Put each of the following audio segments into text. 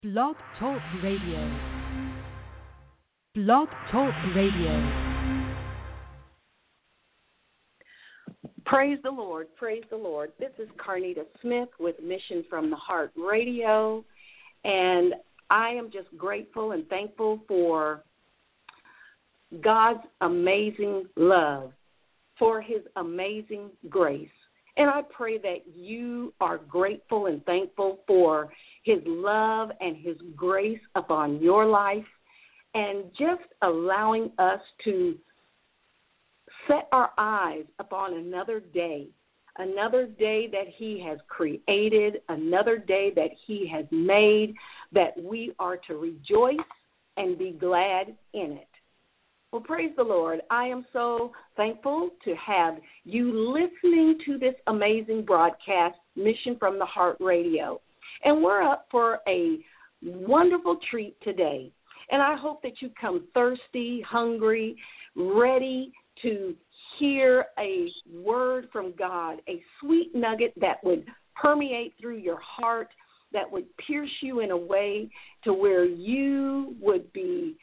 Blog Talk Radio. Blog Talk Radio. Praise the Lord. Praise the Lord. This is Carnita Smith with Mission from the Heart Radio, and I am just grateful and thankful for God's amazing love, for his amazing grace. And I pray that you are grateful and thankful for his love and his grace upon your life, and just allowing us to set our eyes upon another day that he has created, another day that he has made, that we are to rejoice and be glad in it. Well, praise the Lord. I am so thankful to have you listening to this amazing broadcast, Mission from the Heart Radio. And we're up for a wonderful treat today. And I hope that you come thirsty, hungry, ready to hear a word from God, a sweet nugget that would permeate through your heart, that would pierce you in a way to where you would be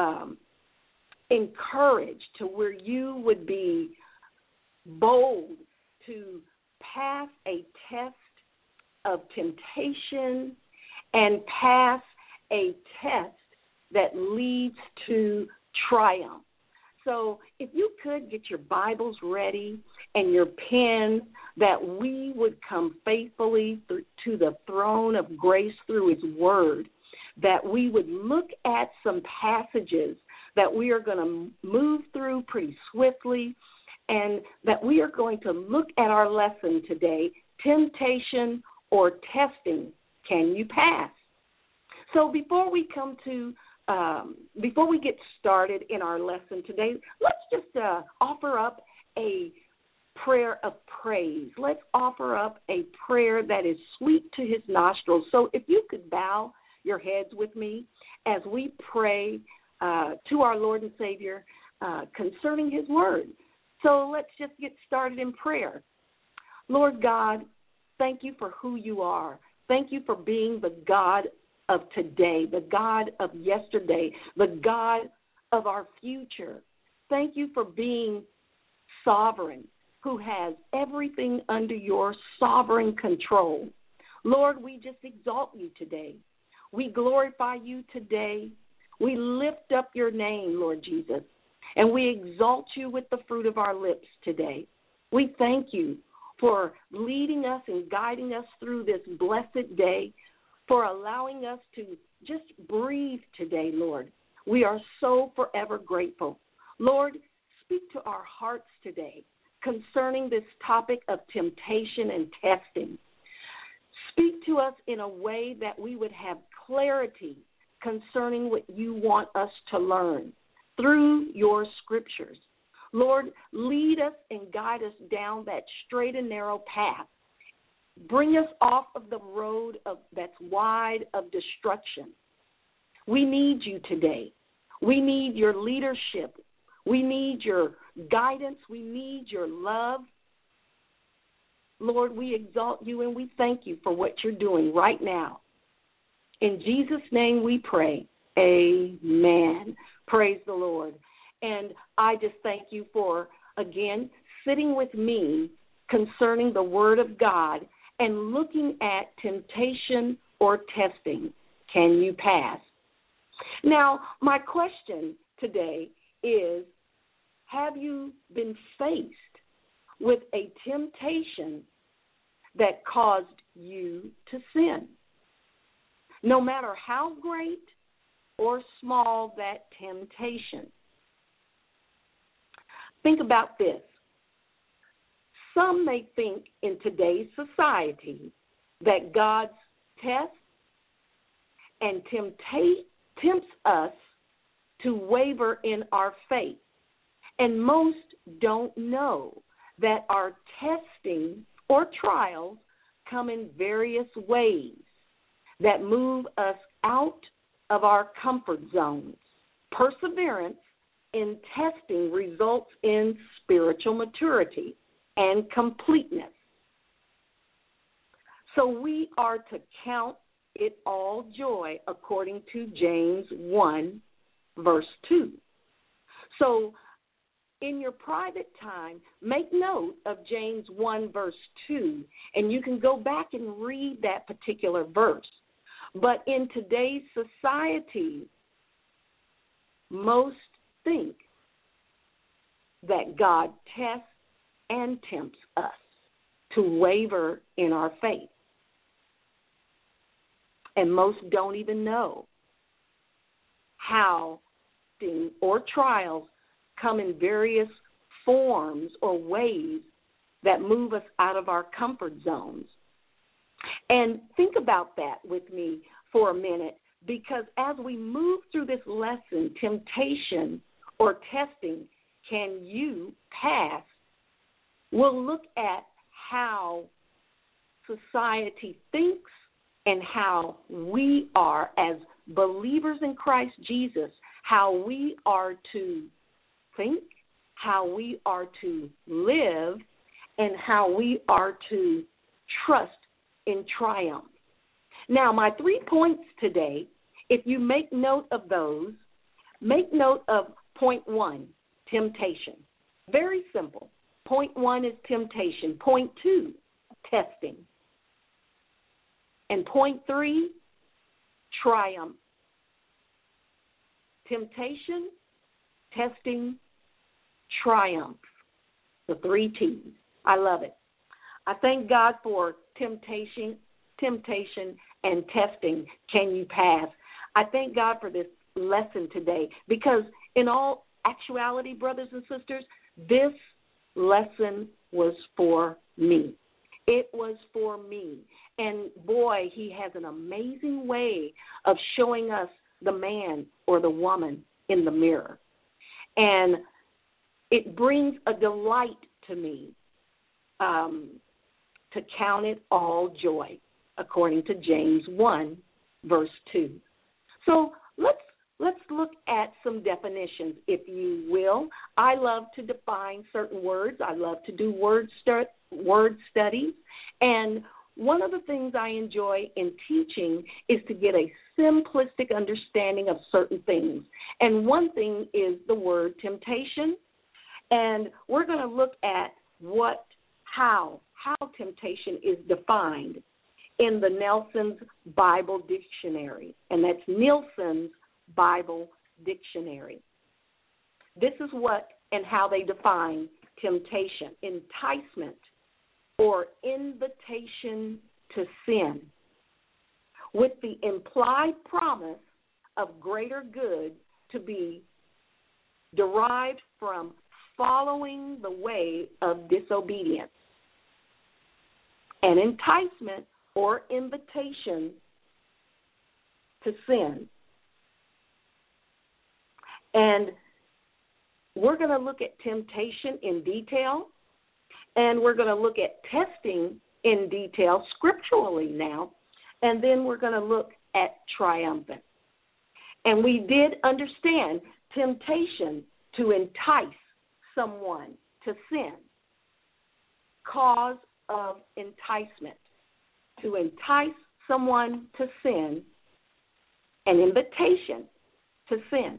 encouraged, to where you would be bold to pass a test of temptation and pass a test that leads to triumph. So if you could get your Bibles ready and your pen, that we would come faithfully to the throne of grace through his word, that we would look at some passages that we are going to move through pretty swiftly, and that we are going to look at our lesson today, temptation or testing. Can you pass? So before we get started in our lesson today, let's just offer up a prayer of praise. Let's offer up a prayer that is sweet to his nostrils. So if you could bow your heads with me as we pray to our Lord and Savior concerning his word. So let's just get started in prayer. Lord God, thank you for who you are. Thank you for being the God of today, the God of yesterday, the God of our future. Thank you for being sovereign, who has everything under your sovereign control. Lord, we just exalt you today. We glorify you today. We lift up your name, Lord Jesus, and we exalt you with the fruit of our lips today. We thank you for leading us and guiding us through this blessed day, for allowing us to just breathe today, Lord. We are so forever grateful. Lord, speak to our hearts today concerning this topic of temptation and testing. Speak to us in a way that we would have clarity concerning what you want us to learn through your scriptures. Lord, lead us and guide us down that straight and narrow path. Bring us off of the road that's wide of destruction. We need you today. We need your leadership. We need your guidance. We need your love. Lord, we exalt you and we thank you for what you're doing right now. In Jesus' name we pray. Amen. Praise the Lord. And I just thank you for, again, sitting with me concerning the Word of God and looking at temptation or testing. Can you pass? Now, my question today is, have you been faced with a temptation that caused you to sin? No matter how great or small that temptation. Think about this. Some may think in today's society that God's tests and tempts us to waver in our faith. And most don't know that our testing or trials come in various ways that move us out of our comfort zones. Perseverance in testing results in spiritual maturity and completeness. So we are to count it all joy, according to James 1, verse 2. So in your private time, make note of James 1, verse 2, and you can go back and read that particular verse. But in today's society, most think that God tests and tempts us to waver in our faith. And most don't even know how things or trials come in various forms or ways that move us out of our comfort zones. And think about that with me for a minute, because as we move through this lesson, temptation or testing, can you pass? We'll look at how society thinks and how we are, as believers in Christ Jesus, how we are to think, how we are to live, and how we are to trust in triumph. Now, my 3 points today, if you make note of those, make note of point 1, temptation. Very simple. Point 1 is temptation. Point 2, testing. And point 3, triumph. Temptation, testing, triumph. The 3 T's. I love it. I thank God for temptation, and testing. Can you pass? I thank God for this lesson today, because in all actuality, brothers and sisters, this lesson was for me. It was for me. And boy, he has an amazing way of showing us the man or the woman in the mirror. And it brings a delight to me to count it all joy, according to James 1, verse 2. So let's look at some definitions, if you will. I love to define certain words. I love to do word studies. And one of the things I enjoy in teaching is to get a simplistic understanding of certain things. And one thing is the word temptation. And we're going to look at how temptation is defined in the Nelson's Bible Dictionary. And that's Nielsen's Bible Dictionary. This is what and how they define temptation: enticement or invitation to sin, with the implied promise of greater good to be derived from following the way of disobedience. An enticement or invitation to sin. And we're going to look at temptation in detail, and we're going to look at testing in detail scripturally now, and then we're going to look at triumphant. And we did understand temptation to entice someone to sin, cause of enticement, to entice someone to sin, an invitation to sin.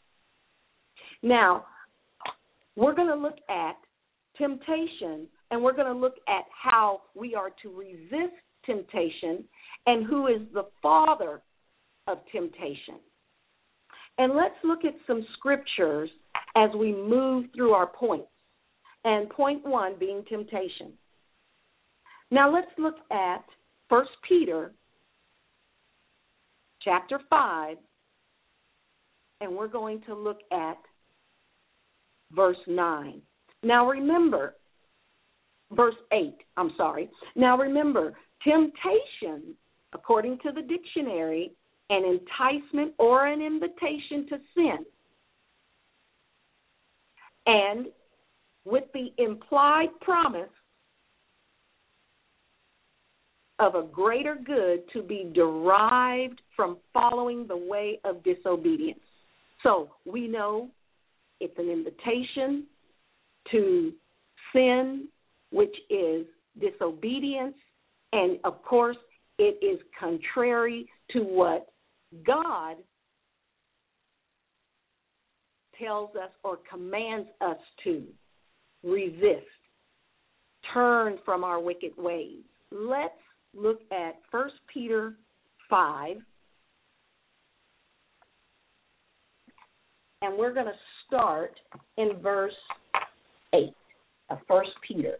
Now, we're going to look at temptation, and we're going to look at how we are to resist temptation and who is the father of temptation. And let's look at some scriptures as we move through our points. And point 1 being temptation. Now let's look at 1 Peter chapter 5, and we're going to look at verse 9. Now remember, verse 8, I'm sorry. Now remember, temptation, according to the dictionary, an enticement or an invitation to sin. And with the implied promise of a greater good to be derived from following the way of disobedience. So we know it's an invitation to sin, which is disobedience, and of course it is contrary to what God tells us or commands us to resist, turn from our wicked ways. Let's look at 1 Peter 5, and we're going to start in verse 8 of 1 Peter.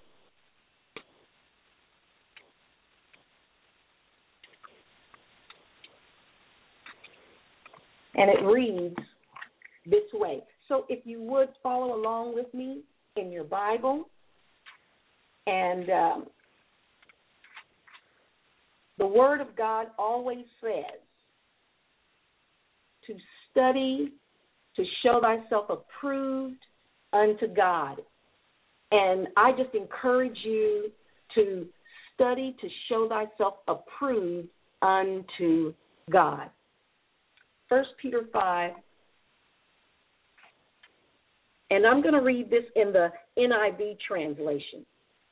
And it reads this way. So if you would follow along with me in your Bible, and the Word of God always says to study, to show thyself approved unto God. And I just encourage you to study to show thyself approved unto God. 1 Peter 5, and I'm going to read this in the NIV translation.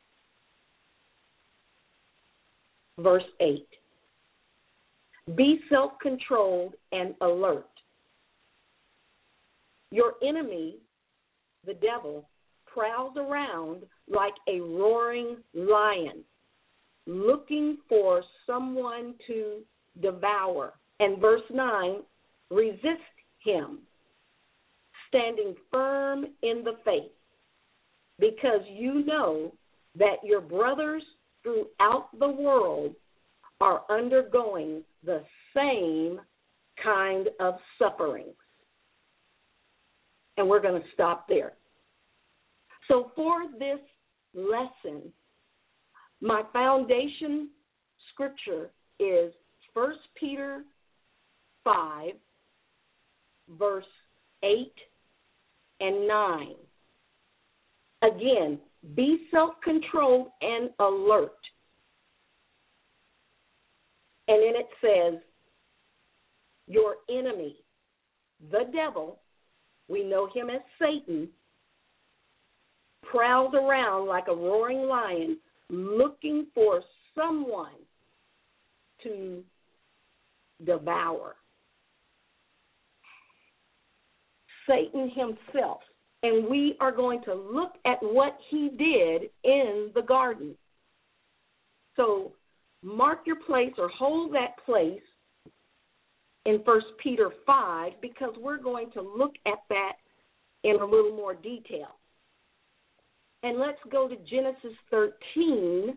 Verse 8. Be self-controlled and alert. Your enemy, the devil, prowls around like a roaring lion, looking for someone to devour. And verse 9, resist him, standing firm in the faith, because you know that your brothers throughout the world are undergoing the same kind of sufferings. And we're going to stop there. So for this lesson, my foundation scripture is 1 Peter 5, verse 8 and 9. Again, be self-controlled and alert. And then it says, your enemy, the devil, we know him as Satan, prowls around like a roaring lion looking for someone to devour. Satan himself. And we are going to look at what he did in the garden. So mark your place or hold that place in 1 Peter 5 because we're going to look at that in a little more detail. And let's go to Genesis 13.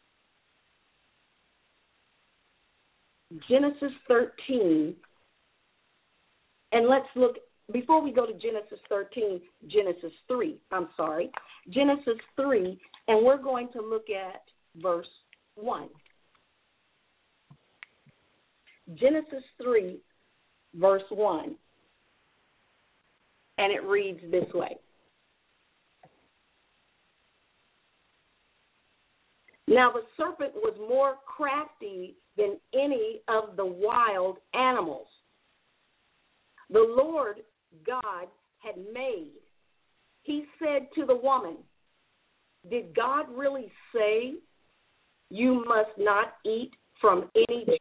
Genesis 13. And let's look, before we go to Genesis 13, Genesis 3, Genesis 3, and we're going to look at verse 1. Genesis 3, verse 1. And it reads this way. Now the serpent was more crafty than any of the wild animals the Lord God had made. He said to the woman, did God really say you must not eat from any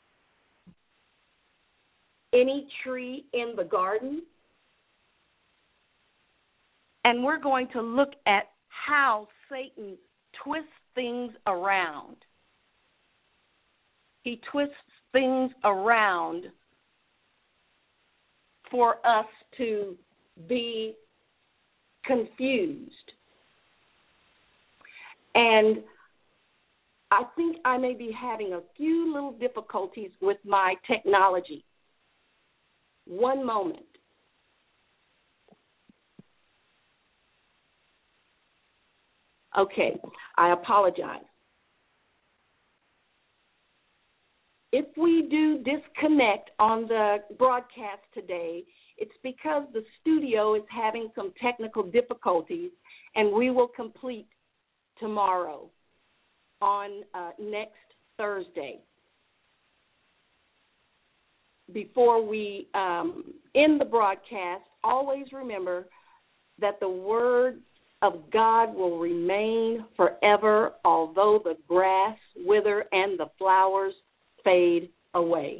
tree in the garden? And we're going to look at how Satan twists things around. He twists things around for us to be confused. And I think I may be having a few little difficulties with my technology. One moment. Okay, I apologize. If we do disconnect on the broadcast today, it's because the studio is having some technical difficulties, and we will complete tomorrow on next Thursday. Before we end the broadcast, always remember that the Word of God will remain forever, although the grass wither and the flowers fade away.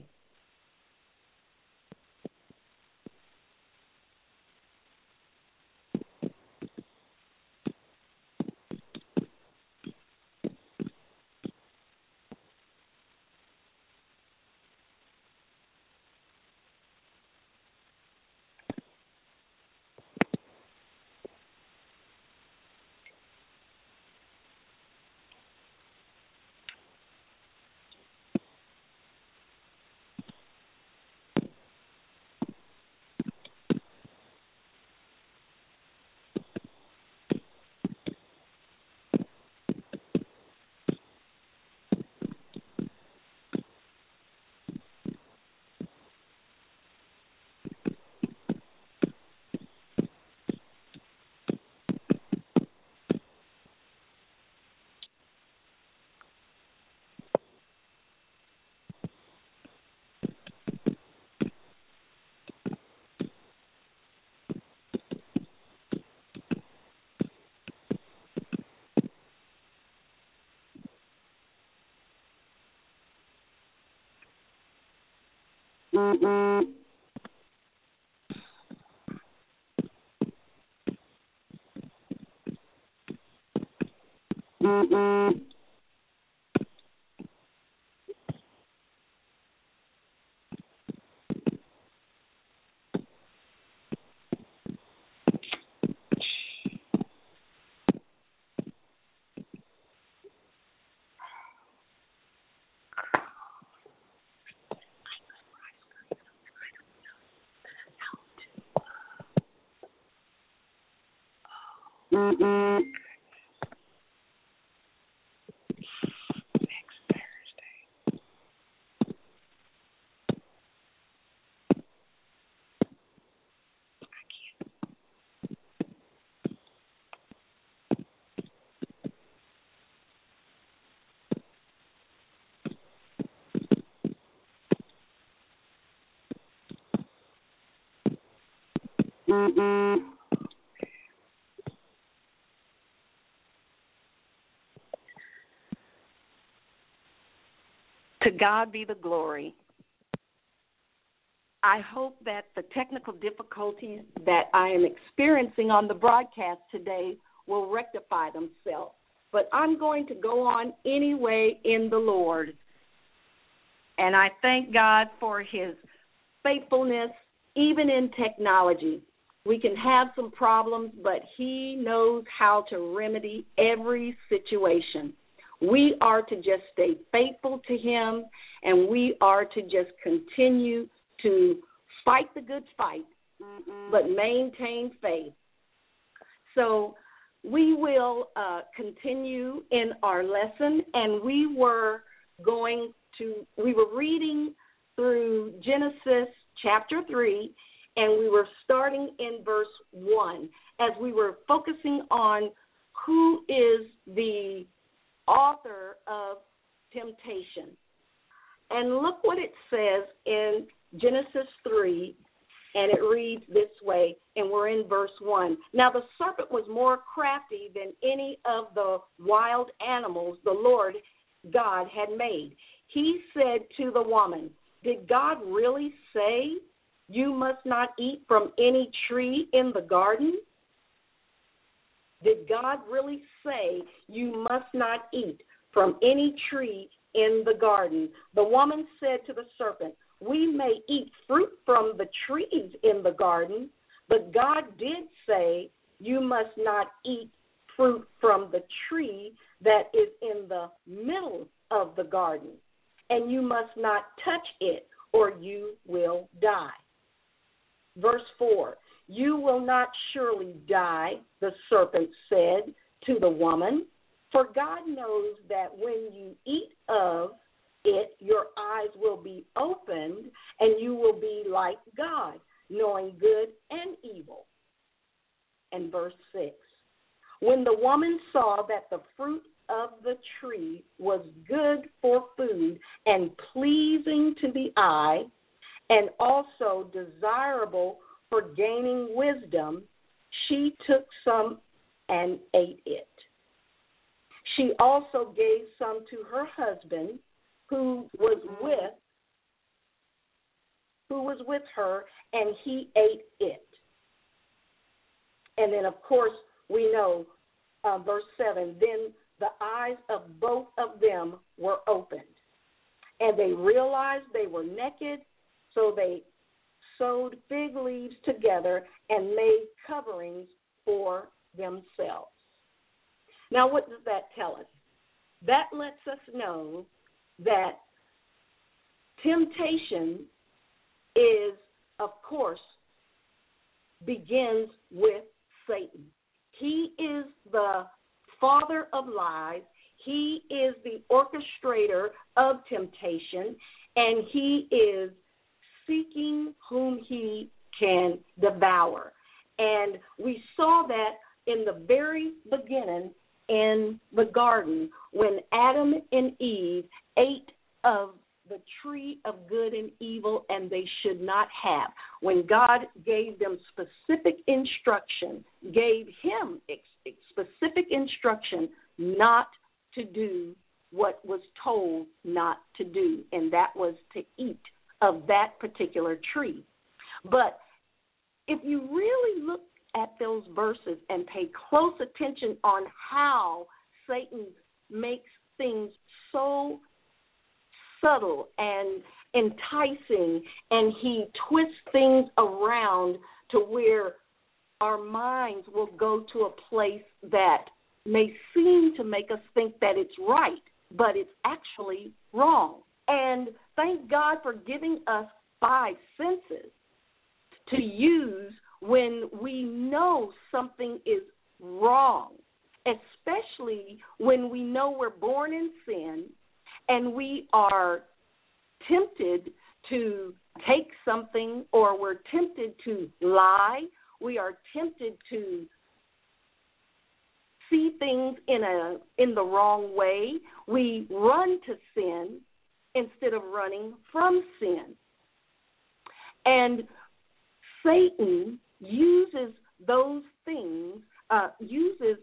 To God be the glory. I hope that the technical difficulties that I am experiencing on the broadcast today will rectify themselves. But I'm going to go on anyway in the Lord. And I thank God for his faithfulness, even in technology. We can have some problems, but he knows how to remedy every situation. We are to just stay faithful to him, and we are to just continue to fight the good fight, but maintain faith. So we will continue in our lesson, and we were reading through Genesis chapter 3, and we were starting in verse 1 as we were focusing on who is the author of temptation. And look what it says in Genesis 3, and it reads this way, and we're in verse 1. Now the serpent was more crafty than any of the wild animals the Lord God had made. He said to the woman, "Did God really say you must not eat from any tree in the garden?" Did God really say you must not eat from any tree in the garden? The woman said to the serpent, "We may eat fruit from the trees in the garden, but God did say you must not eat fruit from the tree that is in the middle of the garden, and you must not touch it or you will die." Verse 4, "You will not surely die," the serpent said to the woman, "for God knows that when you eat of it, your eyes will be opened, and you will be like God, knowing good and evil." And verse 6, "When the woman saw that the fruit of the tree was good for food and pleasing to the eye, and also desirable for gaining wisdom, she took some and ate it. She also gave some to her husband who was with her, and he ate it. And then, of course, we know verse 7, then the eyes of both of them were opened, and they realized they were naked, so they sewed fig leaves together and made coverings for themselves. Now, what does that tell us? That lets us know that temptation is, of course, begins with Satan. He is the father of lies. He is the orchestrator of temptation, and he is seeking whom he can devour. And we saw that in the very beginning in the garden when Adam and Eve ate of the tree of good and evil, and they should not have. When God gave them specific instruction, gave him specific instruction not to do what was told not to do, and that was to eat of that particular tree. But if you really look at those verses and pay close attention on how Satan makes things so subtle and enticing, and he twists things around to where our minds will go to a place that may seem to make us think that it's right, but it's actually wrong. And thank God for giving us 5 senses to use when we know something is wrong, especially when we know we're born in sin and we are tempted to take something, or we're tempted to lie, we are tempted to see things in the wrong way. We run to sin instead of running from sin. And Satan uses those things, uses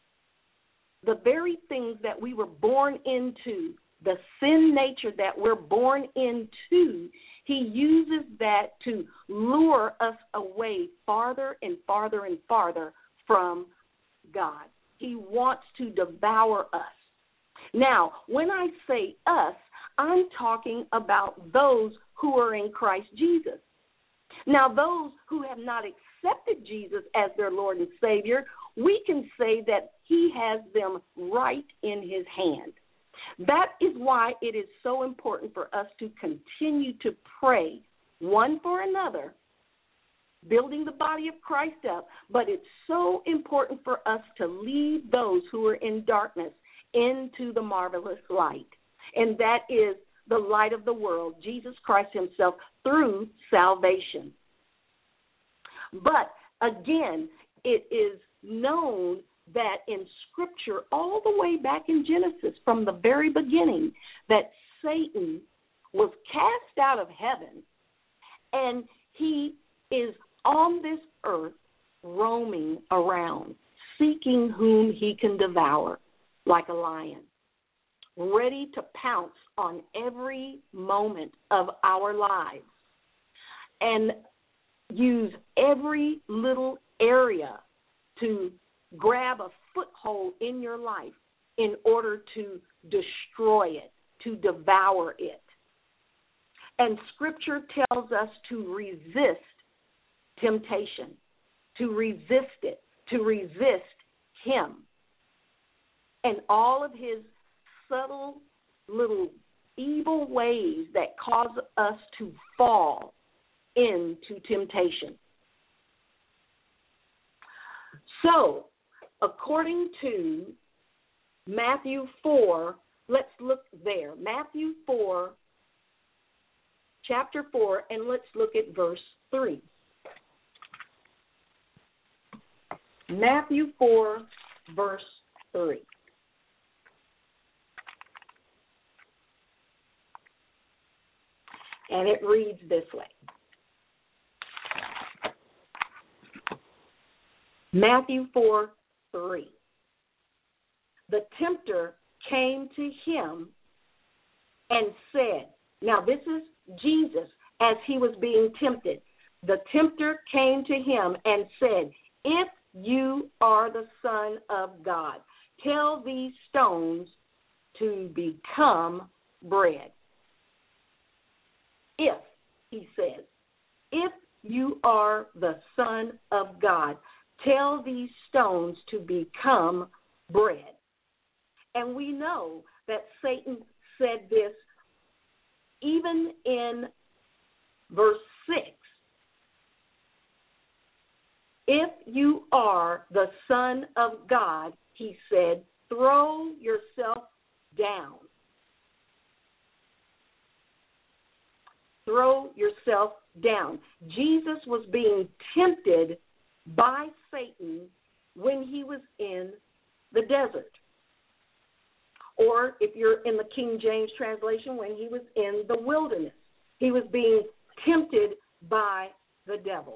the very things that we were born into, the sin nature that we're born into. He uses that to lure us away farther and farther and farther from God. He wants to devour us. Now, when I say us, I'm talking about those who are in Christ Jesus. Now, those who have not accepted Jesus as their Lord and Savior, we can say that he has them right in his hand. That is why it is so important for us to continue to pray one for another, building the body of Christ up, but it's so important for us to lead those who are in darkness into the marvelous light, and that is the light of the world, Jesus Christ himself, through salvation. But again, it is known that in Scripture, all the way back in Genesis, from the very beginning, that Satan was cast out of heaven, and he is on this earth roaming around, seeking whom he can devour like a lion, ready to pounce on every moment of our lives and use every little area to grab a foothold in your life in order to destroy it, to devour it. And Scripture tells us to resist temptation, to resist it, to resist him and all of his subtle little evil ways that cause us to fall into temptation. So, according to Matthew 4, let's look there. Matthew 4, chapter 4, and let's look at verse 3. Matthew 4, verse 3. And it reads this way. Matthew 4, 3. The tempter came to him and said, now this is Jesus as he was being tempted. The tempter came to him and said, if you are the Son of God, tell these stones to become bread. If, he says, if you are the Son of God, tell these stones to become bread. And we know that Satan said this even in verse 6. If you are the Son of God, he said, throw yourself down. Throw yourself down. Jesus was being tempted by Satan when he was in the desert. Or if you're in the King James translation, when he was in the wilderness. He was being tempted by the devil.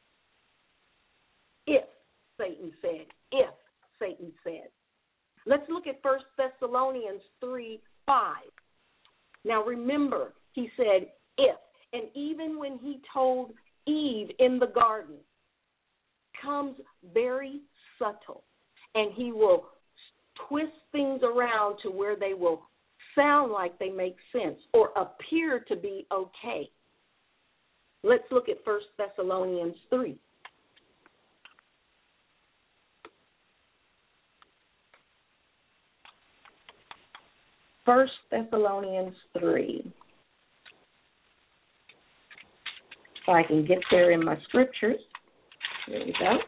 If, Satan said. If, Satan said. Let's look at 1 Thessalonians 3:5. Now remember, he said, if. And even when he told Eve in the garden, comes very subtle. And he will twist things around to where they will sound like they make sense or appear to be okay. Let's look at 1 Thessalonians 3. First Thessalonians 3. If I can get there in my scriptures. There we go.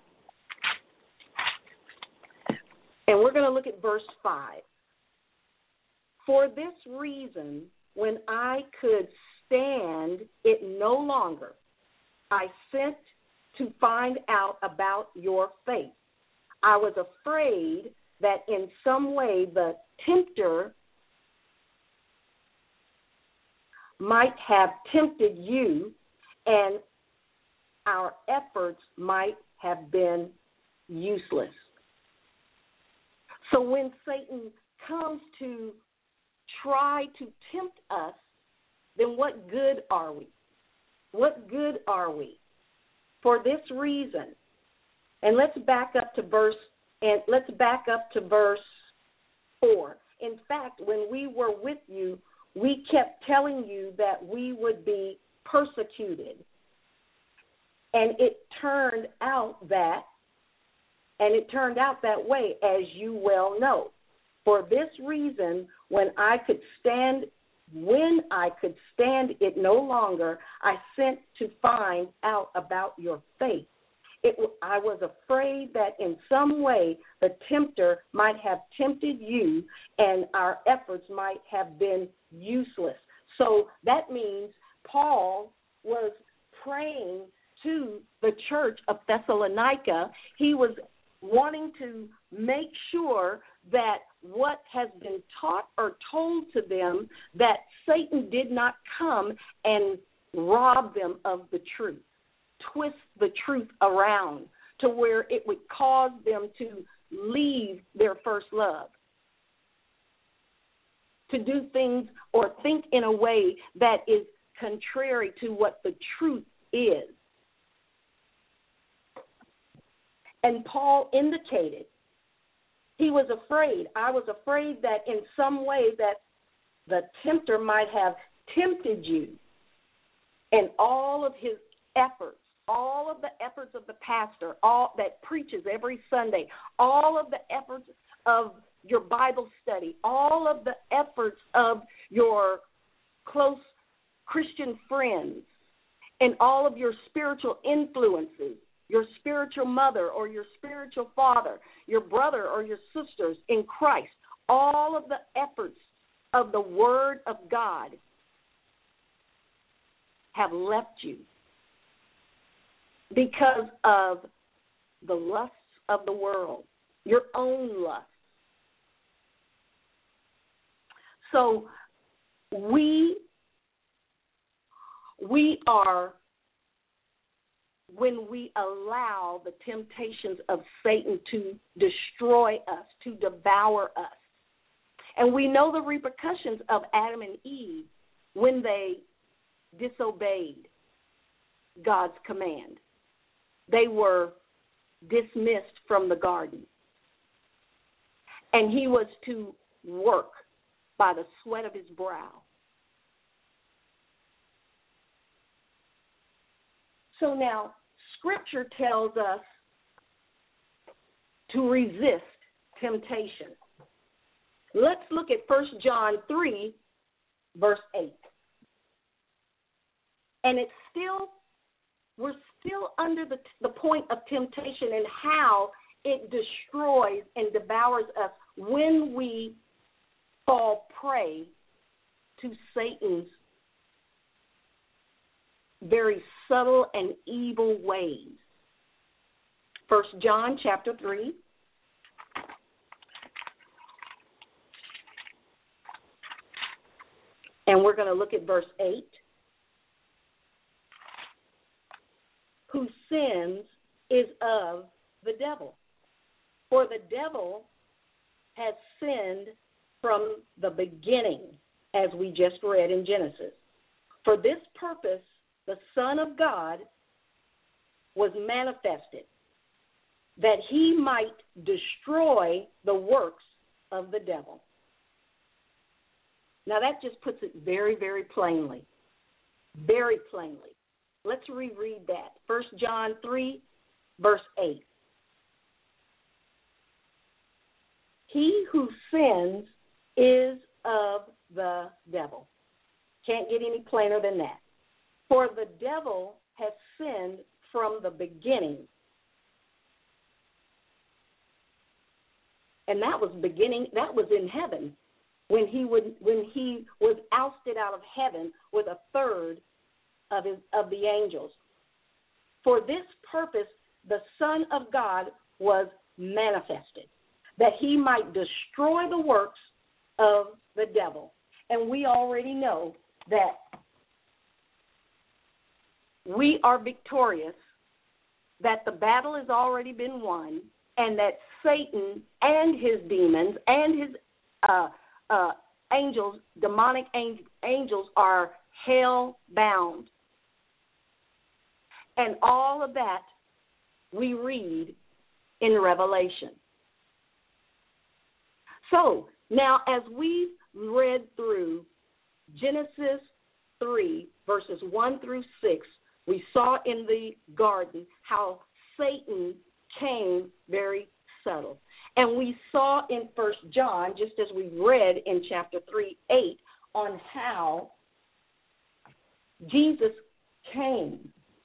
And we're going to look at verse 5. For this reason, when I could stand it no longer, I sent to find out about your faith. I was afraid that in some way the tempter might have tempted you and our efforts might have been useless. So when Satan comes to try to tempt us, then what good are we? What good are we? For this reason, and let's back up to verse 4. In fact, when we were with you, we kept telling you that we would be persecuted. And it turned out that way, as you well know. For this reason, when I could stand it no longer, I sent to find out about your faith. I was afraid that in some way the tempter might have tempted you and our efforts might have been useless. So that means Paul was praying to the church of Thessalonica. He was wanting to make sure that what has been taught or told to them, that Satan did not come and rob them of the truth, twist the truth around to where it would cause them to leave their first love, to do things or think in a way that is contrary to what the truth is. And Paul indicated he was afraid. I was afraid that in some way that the tempter might have tempted you, and all of his efforts, all of the efforts of the pastor, all that preaches every Sunday, all of the efforts of your Bible study, all of the efforts of your close Christian friends, and all of your spiritual influences, your spiritual mother or your spiritual father, your brother or your sisters in Christ, all of the efforts of the Word of God have left you because of the lusts of the world, your own lusts. So we are, when we allow the temptations of Satan to destroy us, to devour us, And we know the repercussions of Adam and Eve when they disobeyed God's command. They were dismissed from the garden. And he was to work by the sweat of his brow. So now, Scripture tells us to resist temptation. Let's look at 1 John 3, verse 8. And we're still under the point of temptation and how it destroys and devours us when we fall prey to Satan's very subtle and evil ways. 1 John chapter 3. And we're going to look at verse 8. Who sins is of the devil. For the devil has sinned from the beginning, as we just read in Genesis. For this purpose, the Son of God was manifested, that he might destroy the works of the devil. Now that just puts it very, very plainly. Very plainly. Let's reread that. 1 John 3, verse 8. He who sins is of the devil. Can't get any plainer than that. For the devil has sinned from the beginning. And that was in heaven when he was ousted out of heaven with a third of the angels. For this purpose the Son of God was manifested, that he might destroy the works of the devil. And we already know that we are victorious, that the battle has already been won, and that Satan and his demons and his angels, demonic angels, are hell-bound. And all of that we read in Revelation. So, now as we've read through Genesis 3, verses 1 through 6, we saw in the garden how Satan came very subtle. And we saw in 1 John, just as we read in chapter 3, 8, on how Jesus came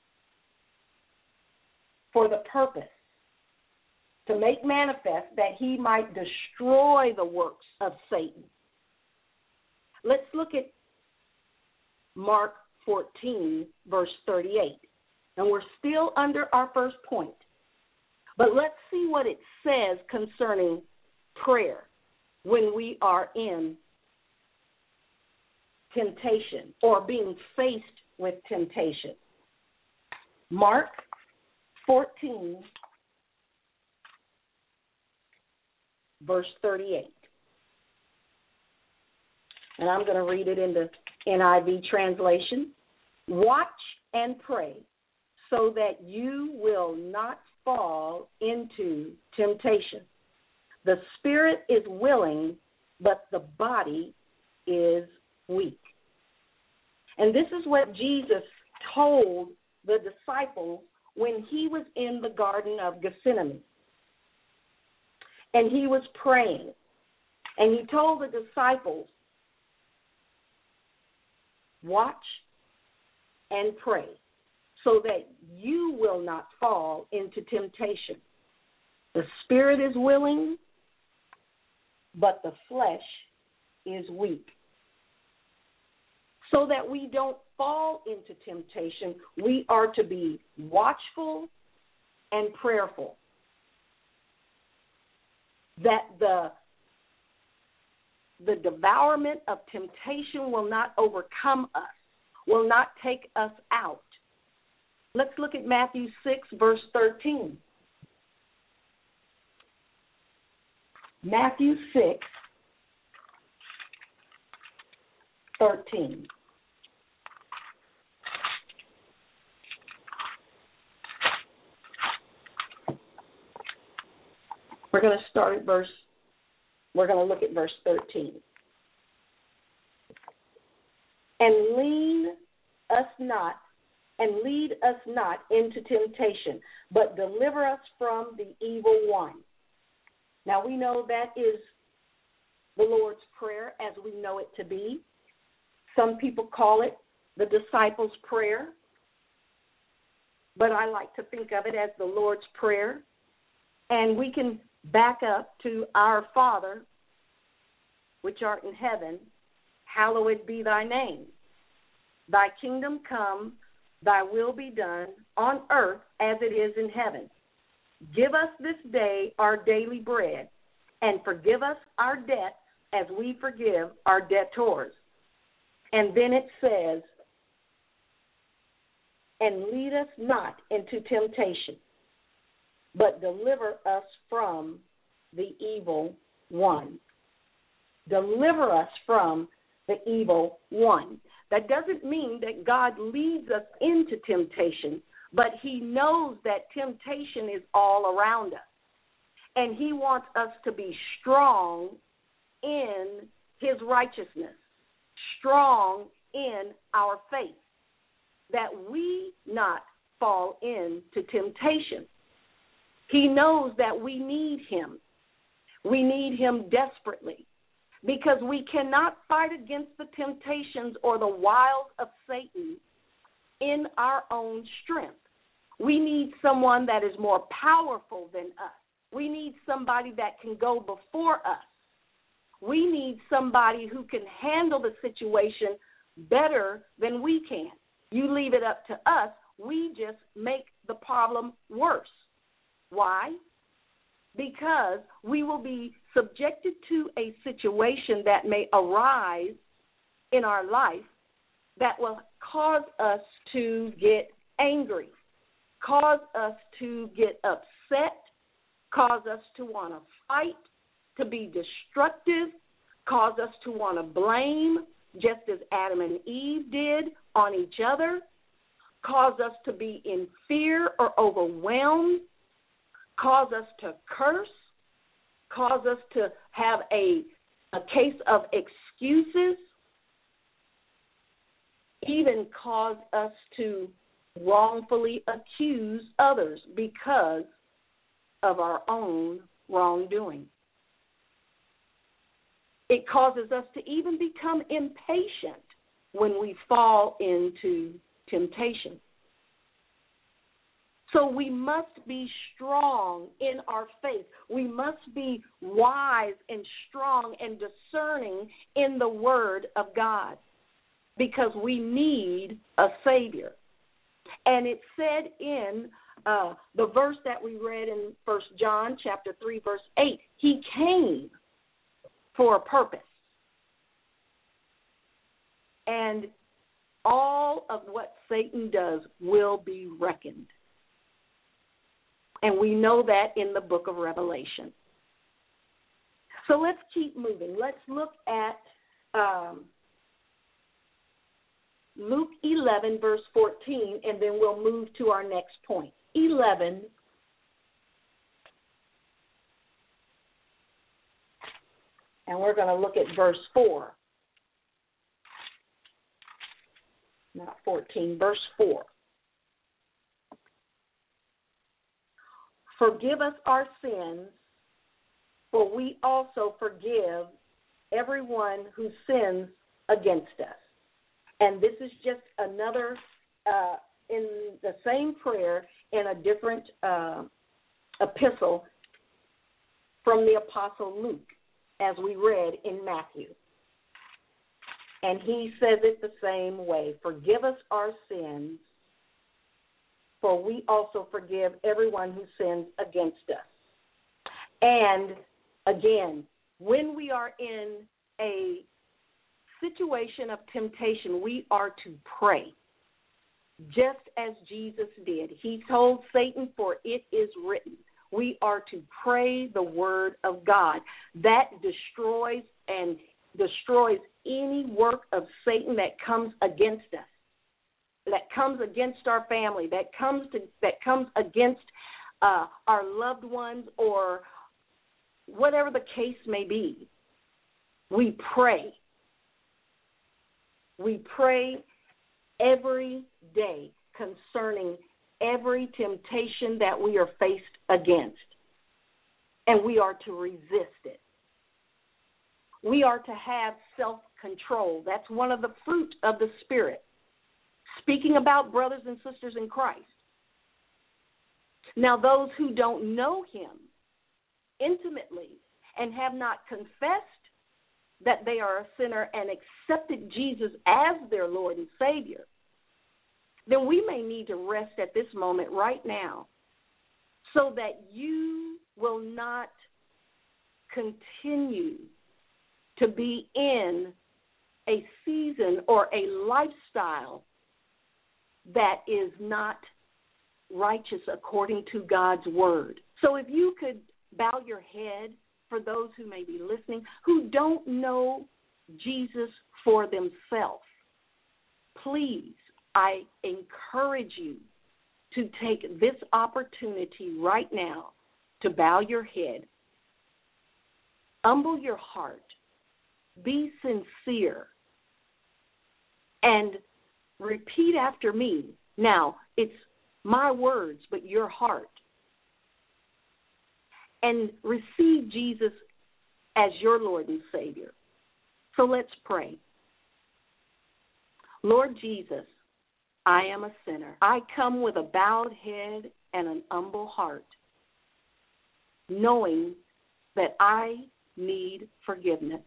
for the purpose to make manifest that he might destroy the works of Satan. Let's look at Mark 14, verse 38. And we're still under our first point. But let's see what it says concerning prayer when we are in temptation or being faced with temptation. Mark 14, verse 38. And I'm going to read it in the NIV translation. Watch and pray so that you will not fall into temptation. The spirit is willing, but the body is weak. And this is what Jesus told the disciples when he was in the Garden of Gethsemane. And he was praying. And he told the disciples, watch and pray so that you will not fall into temptation. The spirit is willing, but the flesh is weak. So that we don't fall into temptation, we are to be watchful and prayerful. That the devourment of temptation will not overcome us, will not take us out. Let's look at Matthew 6, verse 13. Matthew 6, 13. We're going to look at verse 13. And lead us not into temptation, but deliver us from the evil one. Now we know that is the Lord's Prayer as we know it to be. Some people call it the disciples' prayer, but I like to think of it as the Lord's Prayer. And we can back up to our Father, which art in heaven, hallowed be thy name. Thy kingdom come, thy will be done on earth as it is in heaven. Give us this day our daily bread, and forgive us our debts as we forgive our debtors. And then it says, and lead us not into temptation, but deliver us from the evil one. Deliver us from the evil one. That doesn't mean that God leads us into temptation, but he knows that temptation is all around us. And he wants us to be strong in his righteousness, strong in our faith, that we not fall into temptation. He knows that we need him. We need him desperately, because we cannot fight against the temptations or the wiles of Satan in our own strength. We need someone that is more powerful than us. We need somebody that can go before us. We need somebody who can handle the situation better than we can. You leave it up to us, we just make the problem worse. Why? Because we will be subjected to a situation that may arise in our life that will cause us to get angry, cause us to get upset, cause us to want to fight, to be destructive, cause us to want to blame, just as Adam and Eve did, on each other, cause us to be in fear or overwhelmed, cause us to curse, cause us to have a case of excuses, even cause us to wrongfully accuse others because of our own wrongdoing. It causes us to even become impatient when we fall into temptation. So we must be strong in our faith. We must be wise and strong and discerning in the Word of God, because we need a Savior. And it said in the verse that we read in 1 John chapter 3, verse 8, he came for a purpose. And all of what Satan does will be reckoned. And we know that in the book of Revelation. So let's keep moving. Let's look at Luke 11, verse 14, and then we'll move to our next point. 11. And we're going to look at verse 4. Not 14, verse 4. Forgive us our sins, for we also forgive everyone who sins against us. And this is just another, in the same prayer, in a different epistle from the Apostle Luke, as we read in Matthew. And he says it the same way. Forgive us our sins, for we also forgive everyone who sins against us. And again, when we are in a situation of temptation, we are to pray, just as Jesus did. He told Satan, for it is written. We are to pray the word of God. That destroys and destroys any work of Satan that comes against us, that comes against our family, that comes against our loved ones, or whatever the case may be. We pray. We pray every day concerning every temptation that we are faced against, and we are to resist it. We are to have self-control. That's one of the fruit of the Spirit. Speaking about brothers and sisters in Christ. Now, those who don't know him intimately and have not confessed that they are a sinner and accepted Jesus as their Lord and Savior, then we may need to rest at this moment right now so that you will not continue to be in a season or a lifestyle that is not righteous according to God's word. So if you could bow your head for those who may be listening who don't know Jesus for themselves, please, I encourage you to take this opportunity right now to bow your head, humble your heart, be sincere, and repeat after me. Now, it's my words, but your heart. And receive Jesus as your Lord and Savior. So let's pray. Lord Jesus, I am a sinner. I come with a bowed head and an humble heart, knowing that I need forgiveness.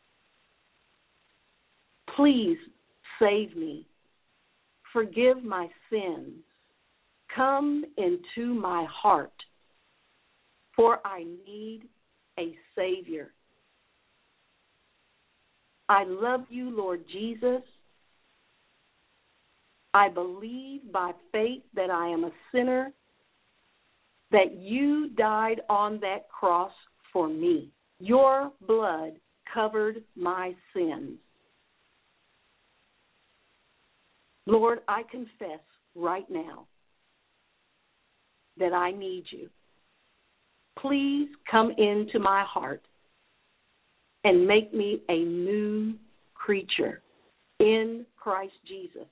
Please save me. Forgive my sins. Come into my heart, for I need a Savior. I love you, Lord Jesus. I believe by faith that I am a sinner, that you died on that cross for me. Your blood covered my sins. Lord, I confess right now that I need you. Please come into my heart and make me a new creature in Christ Jesus.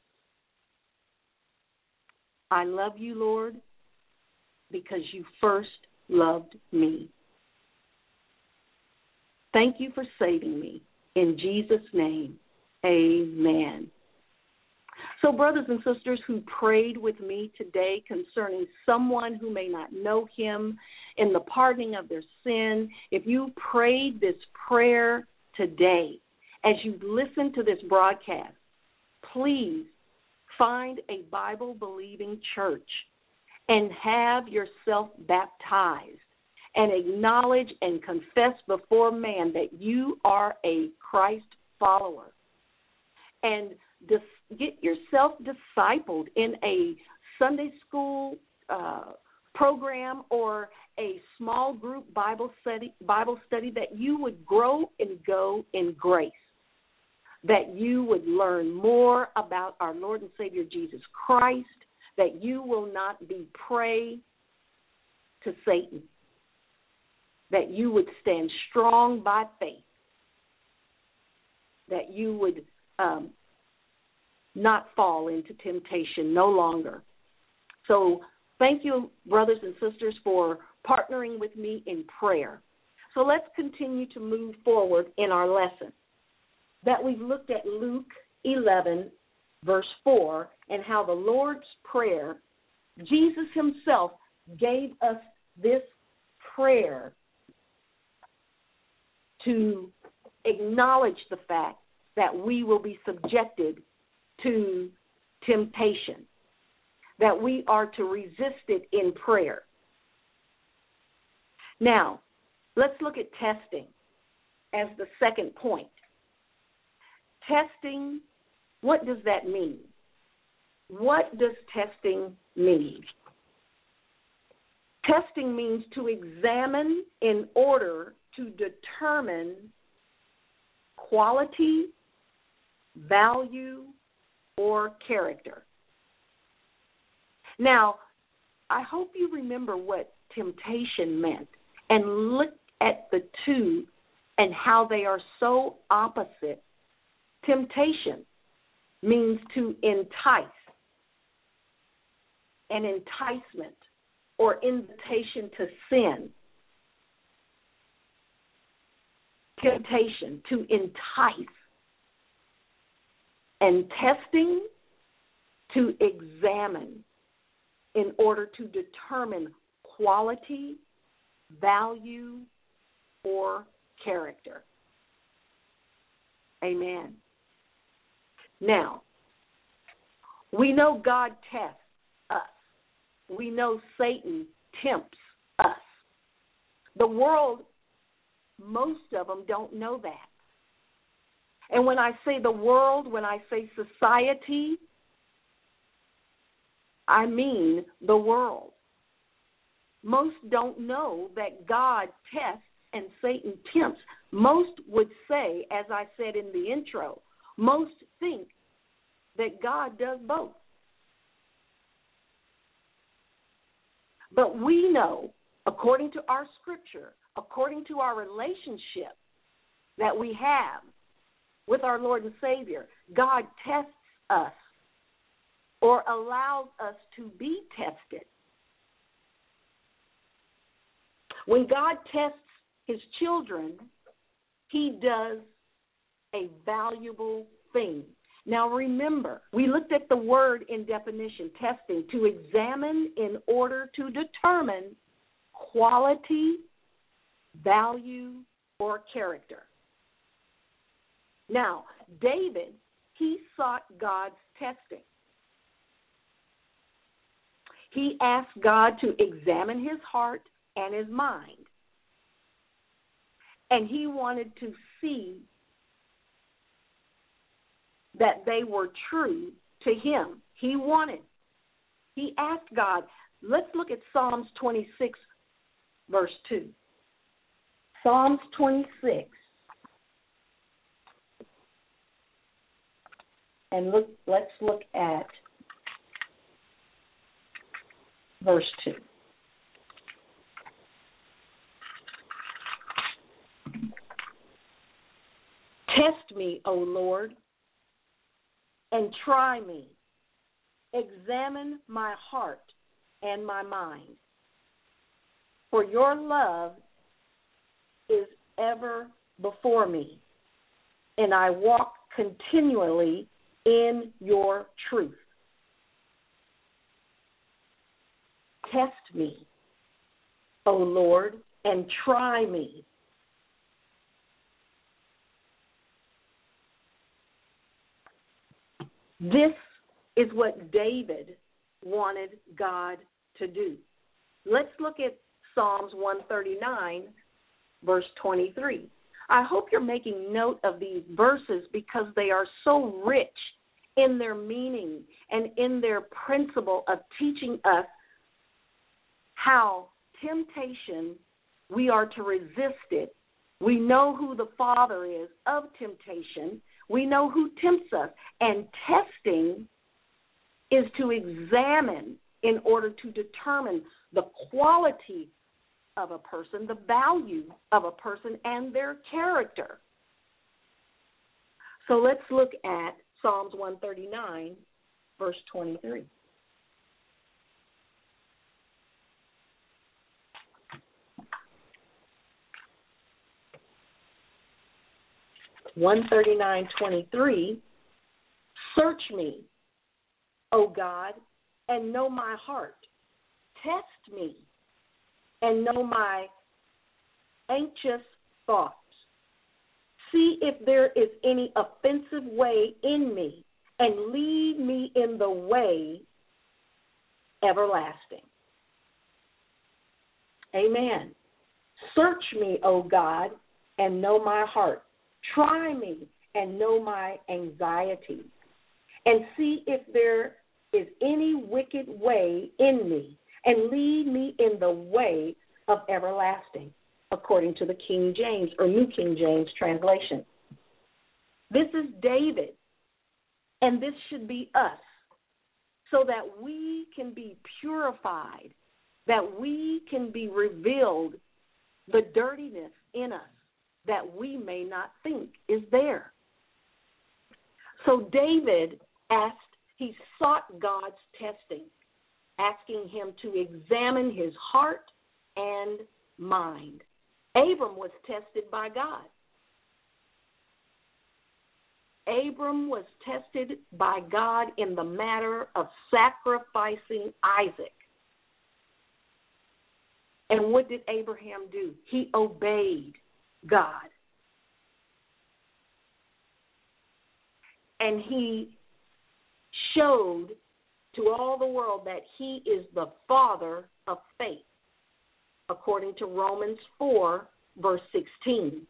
I love you, Lord, because you first loved me. Thank you for saving me. In Jesus' name, amen. So, brothers and sisters who prayed with me today concerning someone who may not know him in the pardoning of their sin, if you prayed this prayer today as you listen to this broadcast, please find a Bible-believing church and have yourself baptized and acknowledge and confess before man that you are a Christ follower. And get yourself discipled in a Sunday school program or a small group Bible study that you would grow and go in grace, that you would learn more about our Lord and Savior Jesus Christ, that you will not be prey to Satan, that you would stand strong by faith, that you would not fall into temptation no longer. So thank you, brothers and sisters, for partnering with me in prayer. So let's continue to move forward in our lesson. That we've looked at Luke 11, verse 4, and how the Lord's Prayer, Jesus himself gave us this prayer to acknowledge the fact that we will be subjected to temptation, that we are to resist it in prayer. Now, let's look at testing as the second point. Testing, what does that mean? What does testing mean? Testing means to examine in order to determine quality, value, or character. Now, I hope you remember what temptation meant and look at the two and how they are so opposite. Temptation means to entice, an enticement or invitation to sin. Temptation, to entice. And testing, to examine in order to determine quality, value, or character. Amen. Now, we know God tests us. We know Satan tempts us. The world, most of them don't know that. And when I say the world, when I say society, I mean the world. Most don't know that God tests and Satan tempts. Most would say, as I said in the intro, most think that God does both. But we know, according to our scripture, according to our relationship that we have with our Lord and Savior, God tests us or allows us to be tested. When God tests his children, he does a valuable thing. Now remember, we looked at the word in definition, testing, to examine in order to determine quality, value, or character. Now, David, he sought God's testing. He asked God to examine his heart and his mind. And he wanted to see that they were true to him. He asked God. Let's look at Psalms 26, verse 2. Psalms 26. And let's look at verse 2. Test me, O Lord, and try me. Examine my heart and my mind. For your love is ever before me, and I walk continually in your truth. Test me, O Lord, and try me. This is what David wanted God to do. Let's look at Psalms 139, verse 23. I hope you're making note of these verses because they are so rich in their meaning and in their principle of teaching us how temptation, we are to resist it. We know who the father is of temptation. We know who tempts us. And testing is to examine in order to determine the quality of a person, the value of a person, and their character. So let's look at Psalms 139, verse 23. (139:23), search me, O God, and know my heart. Test me and know my anxious thoughts. See if there is any offensive way in me, and lead me in the way everlasting. Amen. Search me, O God, and know my heart. Try me and know my anxiety, and see if there is any wicked way in me, and lead me in the way of everlasting, according to the King James or New King James translation. This is David, and this should be us, so that we can be purified, that we can be revealed, the dirtiness in us that we may not think is there. So David he sought God's testing, asking him to examine his heart and mind. Abram was tested by God. Abram was tested by God in the matter of sacrificing Isaac. And what did Abraham do? He obeyed God. And he showed to all the world that he is the father of faith, according to Romans 4, verse 16.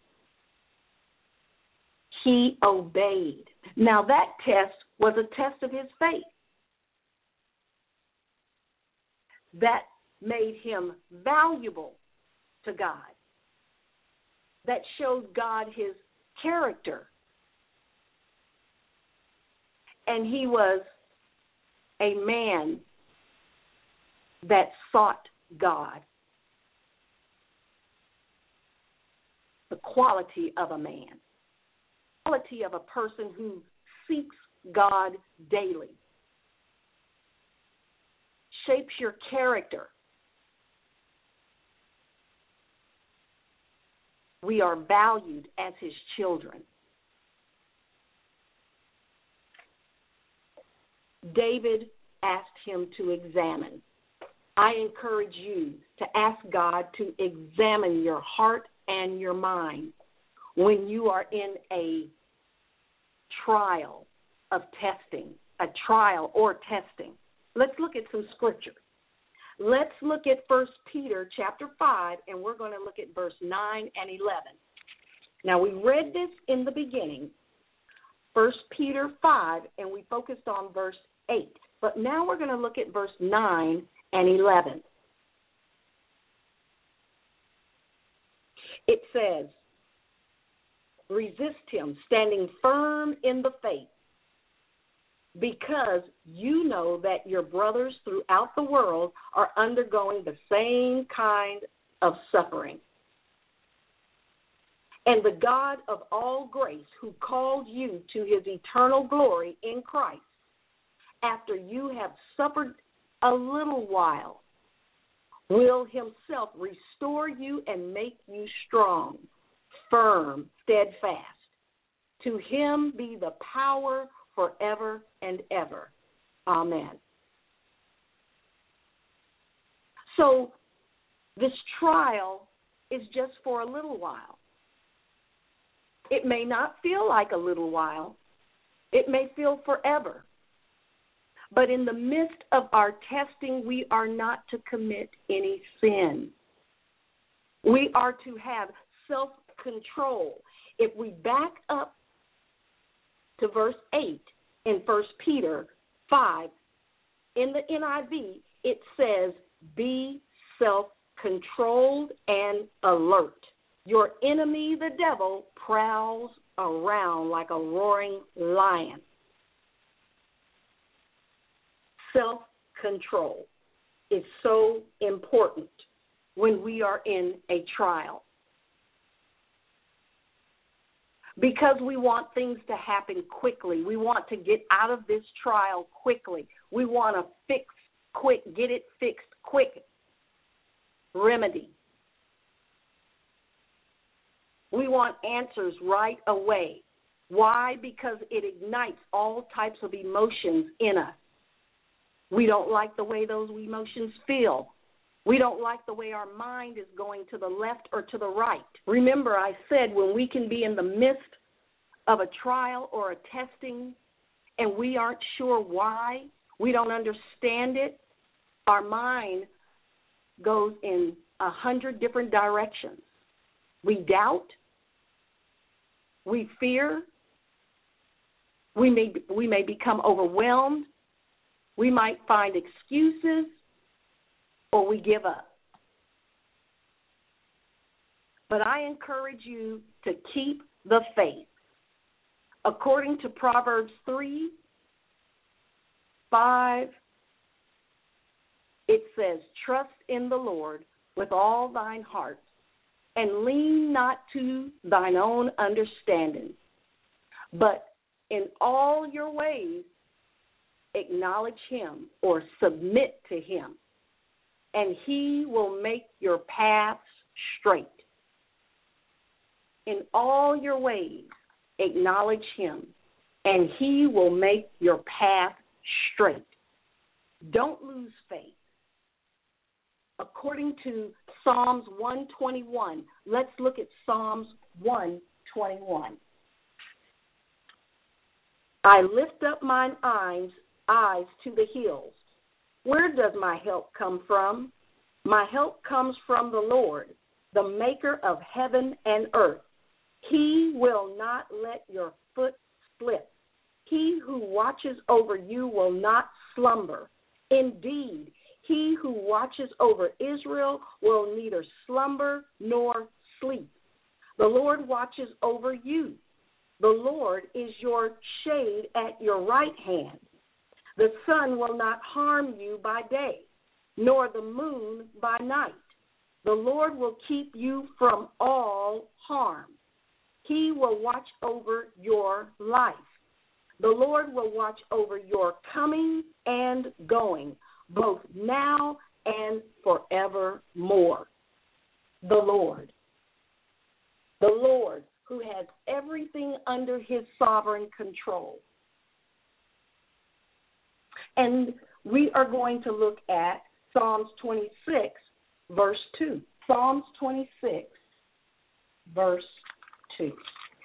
He obeyed. Now, that test was a test of his faith. That made him valuable to God. That showed God his character. And he was a man that sought God. The quality of a man. The quality of a person who seeks God daily. Shapes your character. We are valued as his children. David asked him to examine. I encourage you to ask God to examine your heart and your mind when you are in a trial of testing, a trial or testing. Let's look at some scripture. Let's look at 1 Peter chapter 5, and we're going to look at verse 9 and 11. Now, we read this in the beginning, 1 Peter 5, and we focused on verse 8. But now we're going to look at verse 9 and 11. It says, resist him, standing firm in the faith, because you know that your brothers throughout the world are undergoing the same kind of suffering. And the God of all grace, who called you to his eternal glory in Christ, after you have suffered a little while, will himself restore you and make you strong, firm, steadfast. To him be the power forever and ever. Amen. So this trial is just for a little while. It may not feel like a little while. It may feel forever. But in the midst of our testing, we are not to commit any sin. We are to have self-control. If we back up to verse 8 in 1 Peter 5, in the NIV, it says, be self-controlled and alert. Your enemy, the devil, prowls around like a roaring lion. Self-control is so important when we are in a trial. Because we want things to happen quickly. We want to get out of this trial quickly. We want to fix quick, get it fixed quick. Remedy. We want answers right away. Why? Because it ignites all types of emotions in us. We don't like the way those emotions feel. We don't like the way our mind is going to the left or to the right. Remember, I said when we can be in the midst of a trial or a testing and we aren't sure why, we don't understand it, our mind goes in 100 different directions. We doubt. We fear. We may become overwhelmed. We might find excuses, or we give up. But I encourage you to keep the faith. According to Proverbs 3:5, it says, trust in the Lord with all thine heart, and lean not to thine own understanding, but in all your ways acknowledge him or submit to him, and he will make your paths straight. In all your ways acknowledge him, and he will make your path straight. Don't lose faith. According to Psalms 121, let's look at Psalms 121. I lift up mine eyes to the hills. Where does my help come from? My help comes from the Lord, the maker of heaven and earth. He will not let your foot slip. He who watches over you will not slumber. Indeed, he who watches over Israel will neither slumber nor sleep. The Lord watches over you. The Lord is your shade at your right hand. The sun will not harm you by day, nor the moon by night. The Lord will keep you from all harm. He will watch over your life. The Lord will watch over your coming and going, both now and forevermore. The Lord who has everything under his sovereign control. And we are going to look at Psalms 26, verse 2. Psalms 26, verse 2.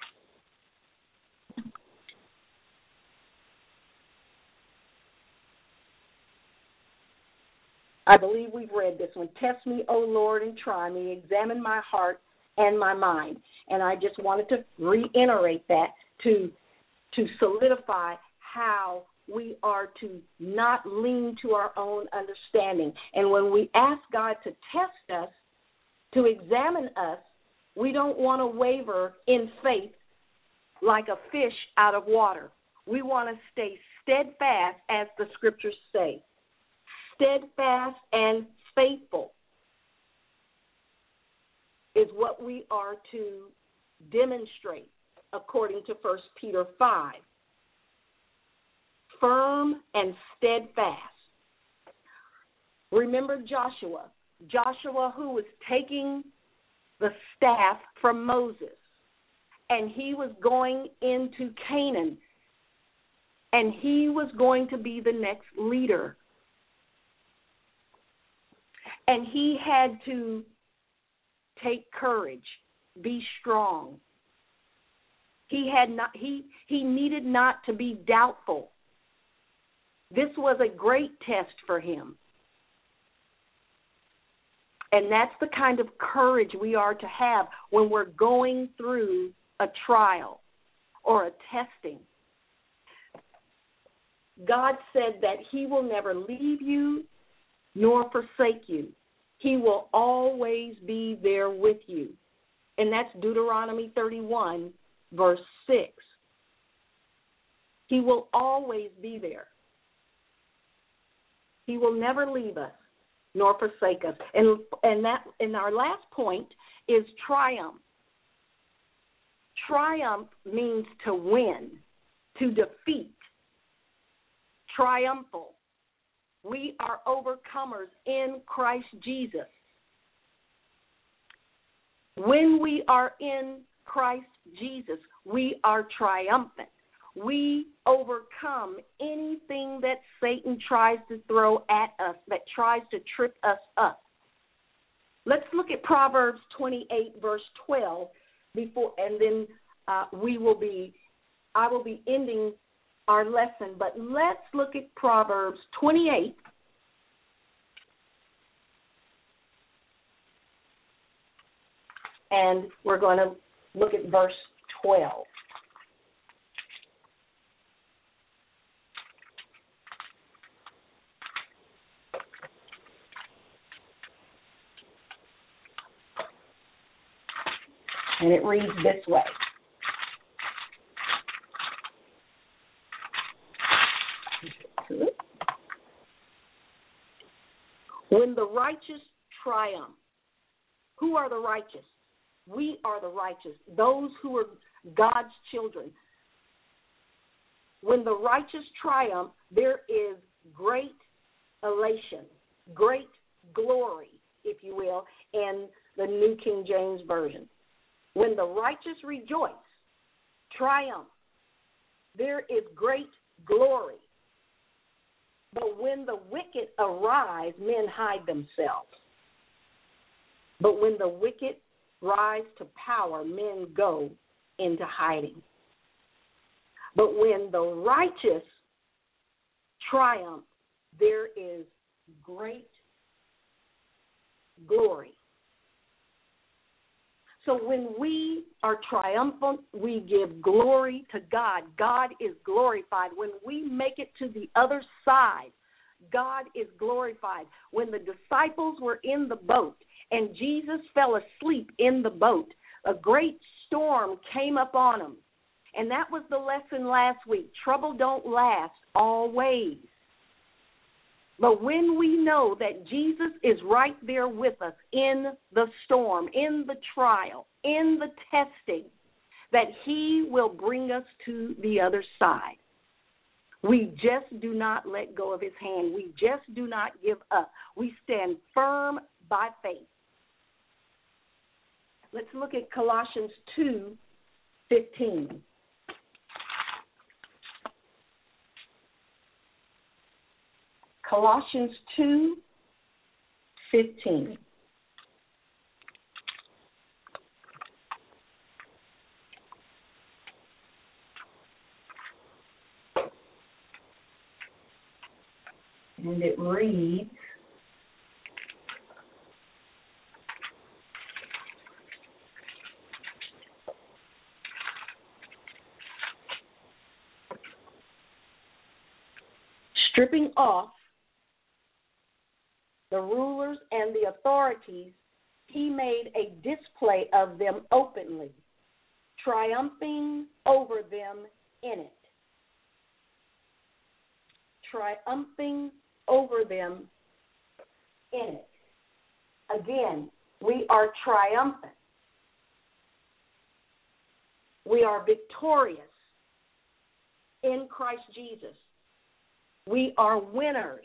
I believe we've read this one. Test me, O Lord, and try me. Examine my heart and my mind. And I just wanted to reiterate that to solidify how we are to not lean to our own understanding. And when we ask God to test us, to examine us, we don't want to waver in faith like a fish out of water. We want to stay steadfast, as the scriptures say. Steadfast and faithful is what we are to demonstrate according to 1 Peter 5. Firm and steadfast. Remember Joshua who was taking the staff from Moses, and he was going into Canaan, and he was going to be the next leader. And he had to take courage, be strong. He needed not to be doubtful. This was a great test for him. And that's the kind of courage we are to have when we're going through a trial or a testing. God said that he will never leave you nor forsake you. He will always be there with you. And that's Deuteronomy 31, verse 6. He will always be there. He will never leave us nor forsake us. And our last point is triumph. Triumph means to win, to defeat. Triumphal. We are overcomers in Christ Jesus. When we are in Christ Jesus, we are triumphant. We overcome anything that Satan tries to throw at us, that tries to trip us up. Let's look at Proverbs 28, verse 12, and then I will be ending our lesson. But let's look at Proverbs 28. And we're going to look at verse 12. And it reads this way. When the righteous triumph. Who are the righteous? We are the righteous, those who are God's children. When the righteous triumph, there is great elation, great glory, if you will, in the New King James Version. When the righteous rejoice, triumph, there is great glory. But when the wicked arise, men hide themselves. But when the wicked rise to power, men go into hiding. But when the righteous triumph, there is great glory. So when we are triumphant, we give glory to God. God is glorified. When we make it to the other side, God is glorified. When the disciples were in the boat and Jesus fell asleep in the boat, a great storm came up on him. And that was the lesson last week. Trouble don't last always. But when we know that Jesus is right there with us in the storm, in the trial, in the testing, that he will bring us to the other side. We just do not let go of his hand. We just do not give up. We stand firm by faith. Let's look at Colossians 2:15. Colossians 2:15. And it reads, stripping off the rulers and the authorities, he made a display of them openly, triumphing over them in it. Triumphing over them in it. Again, we are triumphant. We are victorious in Christ Jesus. We are winners.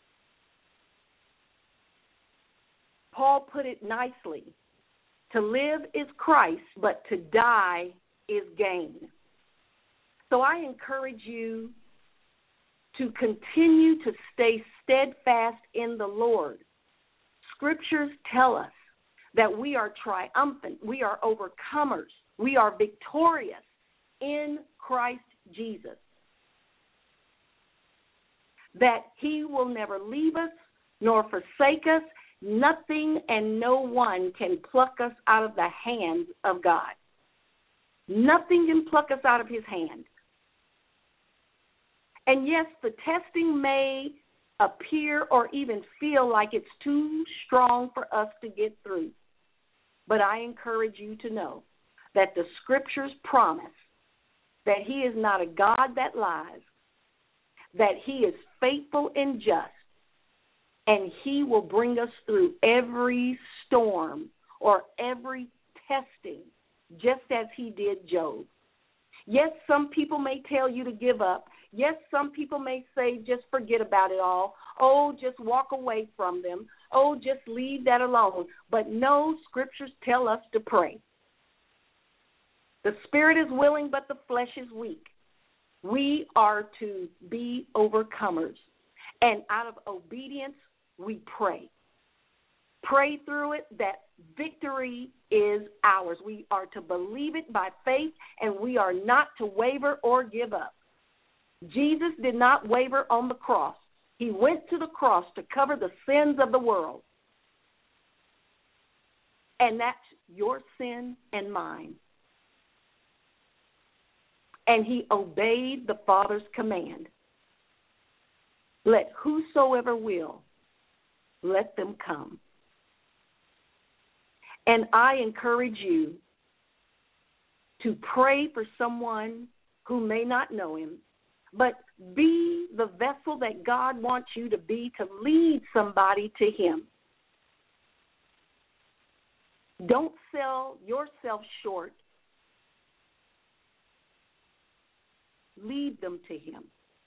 Paul put it nicely. To live is Christ, but to die is gain. So I encourage you to continue to stay steadfast in the Lord. Scriptures tell us that we are triumphant, we are overcomers, we are victorious in Christ Jesus. That he will never leave us nor forsake us. Nothing and no one can pluck us out of the hands of God. Nothing can pluck us out of his hand. And yes, the testing may appear or even feel like it's too strong for us to get through. But I encourage you to know that the Scriptures promise that he is not a God that lies, that he is faithful and just, and he will bring us through every storm or every testing, just as he did Job. Yes, some people may tell you to give up. Yes, some people may say, just forget about it all. Oh, just walk away from them. Oh, just leave that alone. But no, Scriptures tell us to pray. The spirit is willing, but the flesh is weak. We are to be overcomers. And out of obedience, we pray. Pray through it that victory is ours. We are to believe it by faith, and we are not to waver or give up. Jesus did not waver on the cross. He went to the cross to cover the sins of the world. And that's your sin and mine. And he obeyed the Father's command. Let whosoever will, let them come. And I encourage you to pray for someone who may not know him, but be the vessel that God wants you to be to lead somebody to him. Don't sell yourself short. Lead them to him.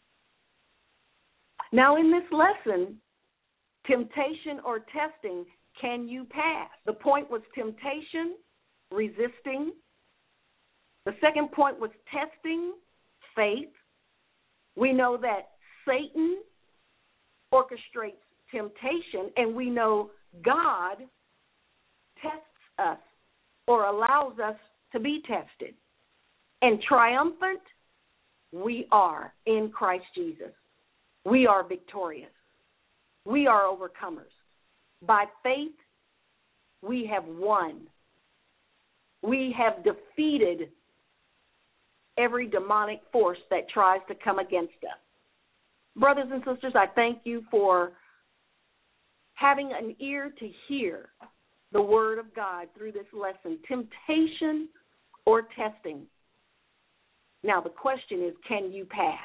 Now, in this lesson, temptation or testing, can you pass? The point was temptation, resisting. The second point was testing, faith. We know that Satan orchestrates temptation, and we know God tests us or allows us to be tested. And triumphant, we are in Christ Jesus. We are victorious. We are overcomers. By faith, we have won. We have defeated every demonic force that tries to come against us. Brothers and sisters, I thank you for having an ear to hear the word of God through this lesson, temptation or testing. Now, the question is, can you pass?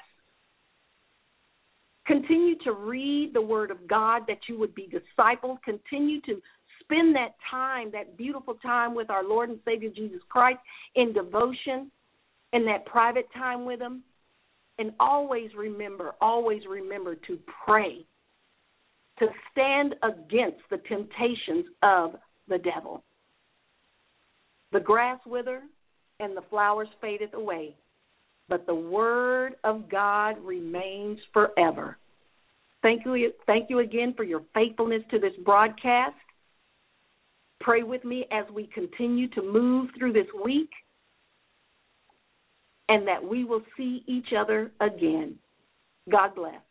Continue to read the word of God that you would be discipled. Continue to spend that time, that beautiful time with our Lord and Savior Jesus Christ in devotion and that private time with him. And always remember to pray, to stand against the temptations of the devil. The grass withers and the flowers fadeth away, but the word of God remains forever. Thank you again for your faithfulness to this broadcast. Pray with me as we continue to move through this week, and that we will see each other again. God bless.